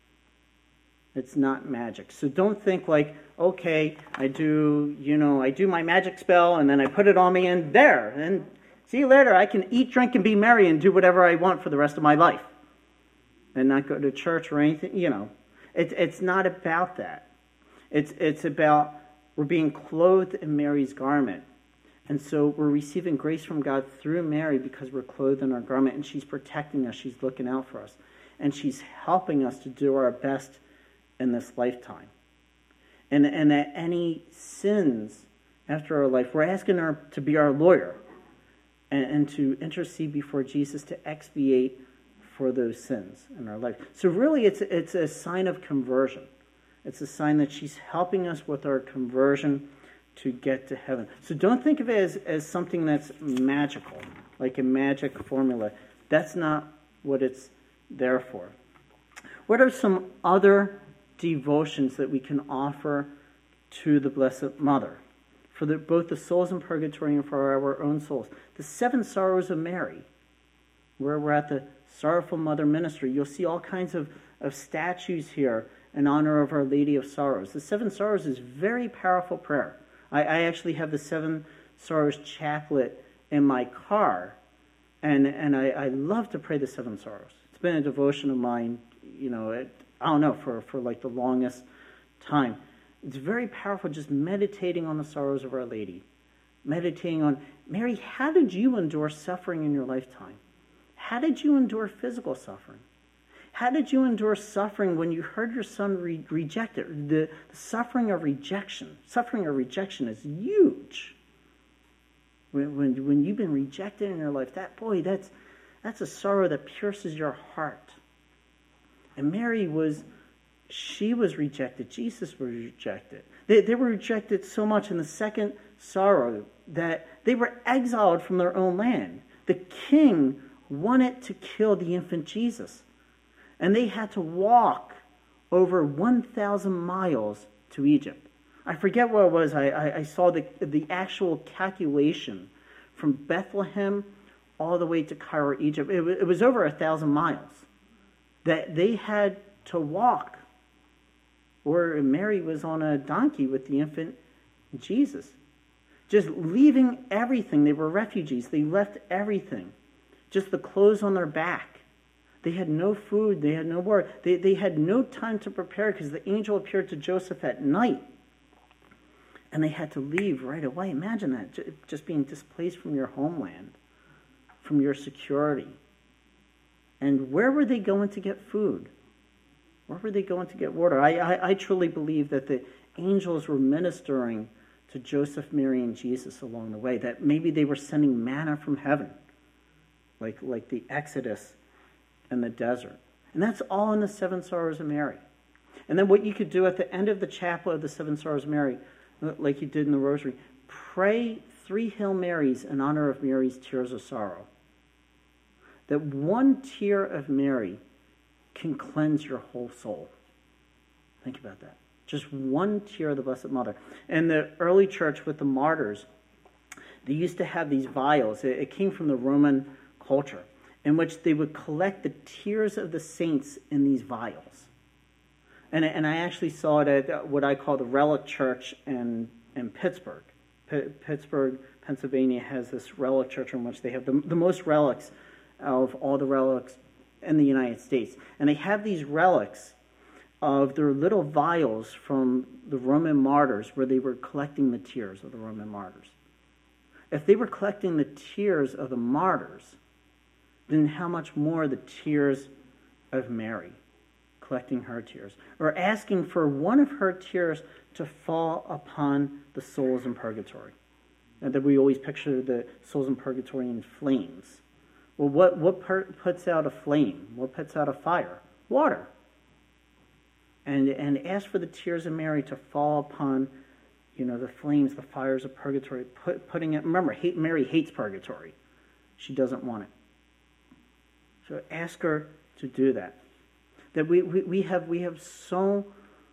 It's not magic. So don't think like, okay, I do, you know, I do my magic spell and then I put it on me and there. And see you later. I can eat, drink, and be merry and do whatever I want for the rest of my life. And not go to church or anything, you know. It, it's not about that. It's, it's about we're being clothed in Mary's garment. And so we're receiving grace from God through Mary because we're clothed in our garment, and she's protecting us. She's looking out for us. And she's helping us to do our best in this lifetime. And, and that any sins after our life, we're asking her to be our lawyer and, and to intercede before Jesus to expiate for those sins in our life. So really it's, it's a sign of conversion. It's a sign that she's helping us with our conversion to get to heaven. So don't think of it as, as something that's magical, like a magic formula. That's not what it's there for. What are some other devotions that we can offer to the Blessed Mother for the, both the souls in purgatory and for our own souls? The Seven Sorrows of Mary, where we're at the Sorrowful Mother Ministry. You'll see all kinds of, of statues here in honor of Our Lady of Sorrows. The Seven Sorrows is very powerful prayer. I, I actually have the Seven Sorrows chaplet in my car, and, and I, I love to pray the Seven Sorrows. It's been a devotion of mine, you know, it, I don't know, for, for like the longest time. It's very powerful just meditating on the sorrows of Our Lady. Meditating on, Mary, how did you endure suffering in your lifetime? How did you endure physical suffering? How did you endure suffering when you heard your son re- rejected? The, the suffering of rejection. Suffering of rejection is huge. When, when, when you've been rejected in your life, that boy, that's, that's a sorrow that pierces your heart. And Mary was, she was rejected. Jesus was rejected. They, they were rejected so much in the second sorrow that they were exiled from their own land. The king wanted to kill the infant Jesus. And they had to walk over one thousand miles to Egypt. I forget what it was. I, I, I saw the, the actual calculation from Bethlehem all the way to Cairo, Egypt. It, it was over one thousand miles that they had to walk. Or Mary was on a donkey with the infant Jesus. Just leaving everything. They were refugees. They left everything. Just the clothes on their back. They had no food. They had no water. They, they had no time to prepare because the angel appeared to Joseph at night. And they had to leave right away. Imagine that, just being displaced from your homeland, from your security. And where were they going to get food? Where were they going to get water? I, I, I truly believe that the angels were ministering to Joseph, Mary, and Jesus along the way. That maybe they were sending manna from heaven. Like, like the Exodus in the desert. And that's all in the Seven Sorrows of Mary. And then what you could do at the end of the chaplet of the Seven Sorrows of Mary, like you did in the Rosary, pray three Hail Marys in honor of Mary's tears of sorrow. That one tear of Mary can cleanse your whole soul. Think about that. Just one tear of the Blessed Mother. In the early church with the martyrs, they used to have these vials. It came from the Roman culture, in which they would collect the tears of the saints in these vials. And, and I actually saw it at what I call the Relic Church in, in Pittsburgh. P- Pittsburgh, Pennsylvania has this relic church in which they have the, the most relics of all the relics in the United States. And they have these relics of their little vials from the Roman martyrs where they were collecting the tears of the Roman martyrs. If they were collecting the tears of the martyrs, then how much more the tears of Mary, collecting her tears, or asking for one of her tears to fall upon the souls in purgatory. And that we always picture the souls in purgatory in flames. Well, what, what per- puts out a flame? What puts out a fire? Water. and, and ask for the tears of Mary to fall upon, you know, the flames, the fires of purgatory, put, putting it, remember, hate, Mary hates purgatory. She doesn't want it. So ask her to do that. That we, we, we have we have so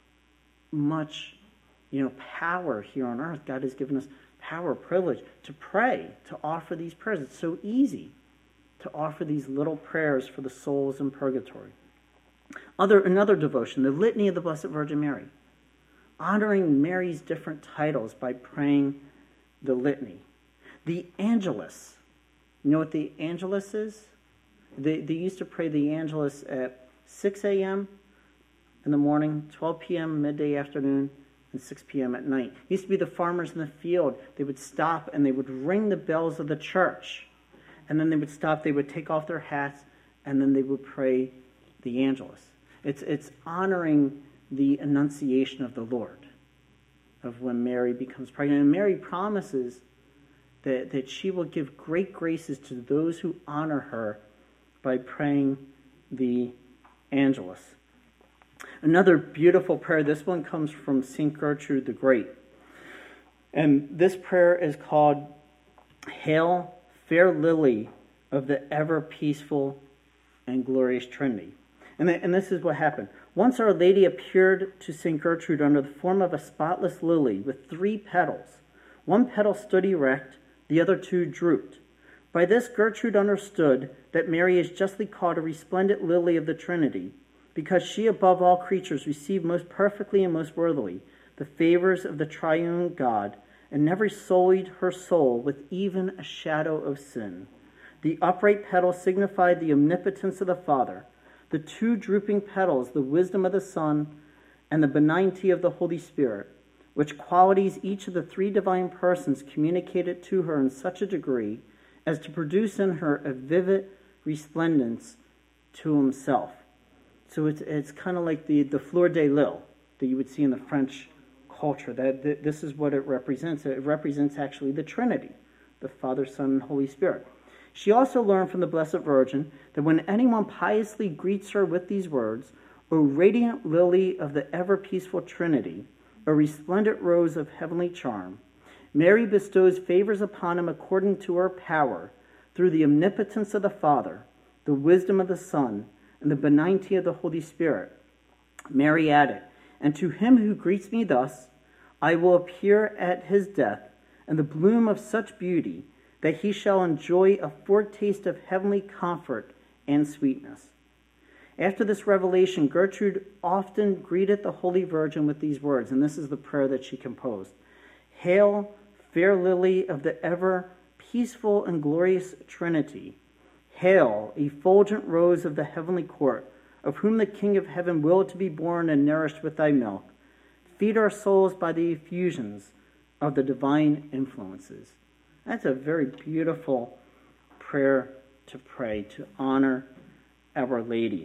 much, you know, power here on earth. God has given us power, privilege to pray, to offer these prayers. It's so easy to offer these little prayers for the souls in purgatory. Other another devotion, the Litany of the Blessed Virgin Mary. Honoring Mary's different titles by praying the litany. The Angelus. You know what the Angelus is? They, they used to pray the Angelus at six a.m. in the morning, twelve p.m. midday afternoon, and six p.m. at night. It used to be the farmers in the field. They would stop and they would ring the bells of the church. And then they would stop, they would take off their hats, and then they would pray the Angelus. It's, it's honoring the Annunciation of the Lord, of when Mary becomes pregnant. And Mary promises that, that she will give great graces to those who honor her by praying the Angelus. Another beautiful prayer, this one comes from Saint Gertrude the Great. And this prayer is called, Hail, Fair Lily of the Ever-Peaceful and Glorious Trinity. And, the, and this is what happened. Once Our Lady appeared to Saint Gertrude under the form of a spotless lily with three petals. One petal stood erect, the other two drooped. By this Gertrude understood that Mary is justly called a resplendent lily of the Trinity, because she above all creatures received most perfectly and most worthily the favors of the triune God, and never sullied her soul with even a shadow of sin. The upright petal signified the omnipotence of the Father, the two drooping petals the wisdom of the Son, and the benignity of the Holy Spirit, which qualities each of the three divine persons communicated to her in such a degree as to produce in her a vivid resplendence to himself. So it's it's kind of like the, the fleur de lis that you would see in the French culture. That, that this is what it represents. It represents actually the Trinity, the Father, Son, and Holy Spirit. She also learned from the Blessed Virgin that when anyone piously greets her with these words, O radiant lily of the ever-peaceful Trinity, a resplendent rose of heavenly charm, Mary bestows favors upon him according to her power, through the omnipotence of the Father, the wisdom of the Son, and the benignity of the Holy Spirit. Mary added, And to him who greets me thus, I will appear at his death in the bloom of such beauty that he shall enjoy a foretaste of heavenly comfort and sweetness. After this revelation, Gertrude often greeted the Holy Virgin with these words, and this is the prayer that she composed. Hail, fair lily of the ever peaceful and glorious Trinity. Hail, effulgent rose of the heavenly court, of whom the King of heaven willed to be born and nourished with thy milk. Feed our souls by the effusions of the divine influences. That's a very beautiful prayer to pray, to honor Our Lady.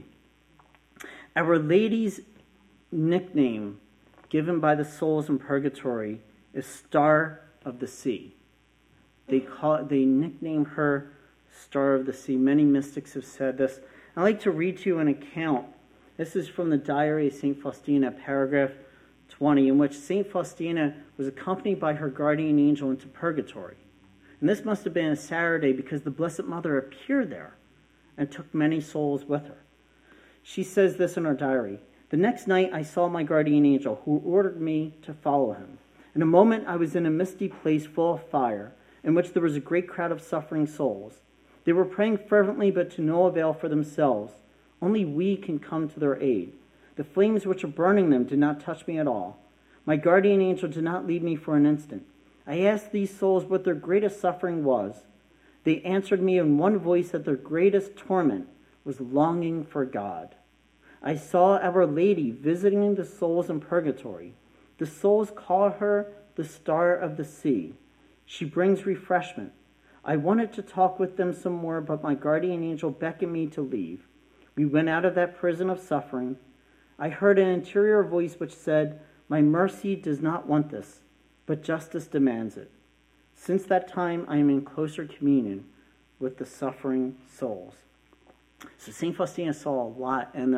Our Lady's nickname given by the souls in purgatory is Star of the Sea. They call they nickname her Star of the Sea. Many mystics have said this. I'd like to read to you an account. This is from the Diary of Saint Faustina, paragraph twenty, in which Saint Faustina was accompanied by her guardian angel into purgatory. And this must have been a Saturday because the Blessed Mother appeared there and took many souls with her. She says this in her diary. The next night I saw my guardian angel, who ordered me to follow him. In a moment I was in a misty place full of fire, in which there was a great crowd of suffering souls. They were praying fervently, but to no avail for themselves. Only we can come to their aid. The flames which are burning them did not touch me at all. My guardian angel did not leave me for an instant. I asked these souls what their greatest suffering was. They answered me in one voice that their greatest torment was longing for God. I saw Our Lady visiting the souls in purgatory. The souls call her the Star of the Sea. She brings refreshment. I wanted to talk with them some more, but my guardian angel beckoned me to leave. We went out of that prison of suffering. I heard an interior voice which said, My mercy does not want this, but justice demands it. Since that time, I am in closer communion with the suffering souls. So Saint Faustina saw a lot in there.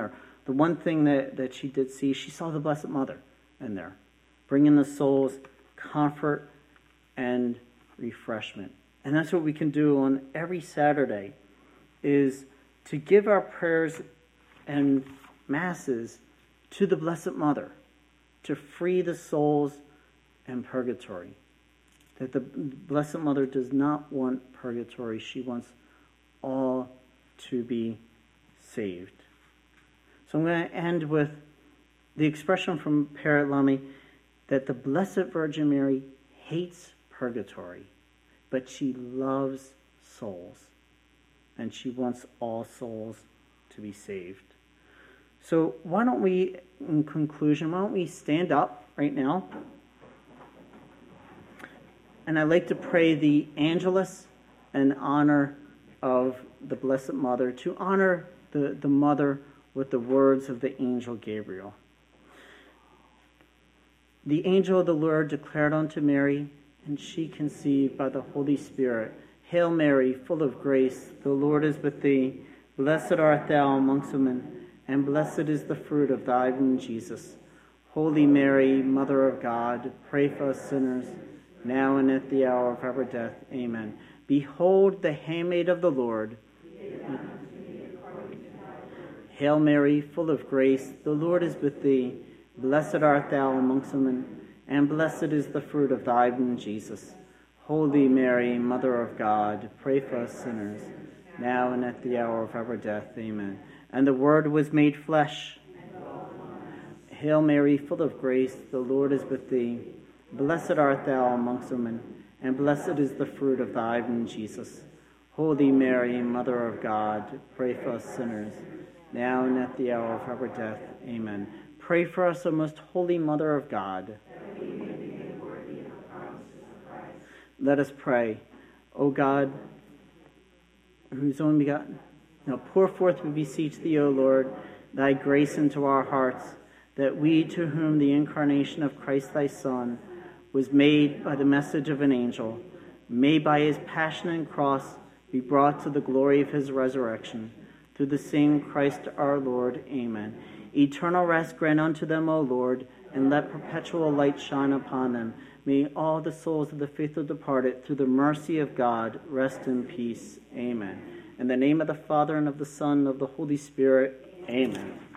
the one thing that, that she did see, she saw the Blessed Mother in there, bringing the souls comfort and refreshment. And that's what we can do on every Saturday, is to give our prayers and masses to the Blessed Mother, to free the souls in purgatory. That the Blessed Mother does not want purgatory. She wants all to be saved. So I'm going to end with the expression from Père Lamy that the Blessed Virgin Mary hates purgatory, but she loves souls, and she wants all souls to be saved. So why don't we, in conclusion, why don't we stand up right now? And I'd like to pray the Angelus in honor of the Blessed Mother, to honor the, the Mother with the words of the angel Gabriel. The angel of the Lord declared unto Mary, and she conceived by the Holy Spirit. Hail Mary, full of grace, the Lord is with thee. Blessed art thou amongst women, and blessed is the fruit of thy womb, Jesus. Holy Mary, Mother of God, pray for us sinners, now and at the hour of our death. Amen. Behold the handmaid of the Lord. Hail Mary, full of grace, the Lord is with thee. Blessed art thou amongst women, and blessed is the fruit of thy womb, Jesus. Holy Mary, Mother of God, pray for us sinners, now and at the hour of our death. Amen. And the Word was made flesh. Hail Mary, full of grace, the Lord is with thee. Blessed art thou amongst women, and blessed is the fruit of thy womb, Jesus. Holy Mary, Mother of God, pray for us sinners, now and at the hour of our death. Amen. Pray for us, O most holy Mother of God. Let us pray. O God, whose only begotten, now pour forth, we beseech thee, O Lord, thy grace into our hearts, that we, to whom the incarnation of Christ thy Son was made by the message of an angel, may by his passion and cross be brought to the glory of his resurrection. Through the same Christ our Lord. Amen. Eternal rest grant unto them, O Lord, and let perpetual light shine upon them. May all the souls of the faithful departed, through the mercy of God, rest in peace. Amen. In the name of the Father, and of the Son, and of the Holy Spirit. Amen.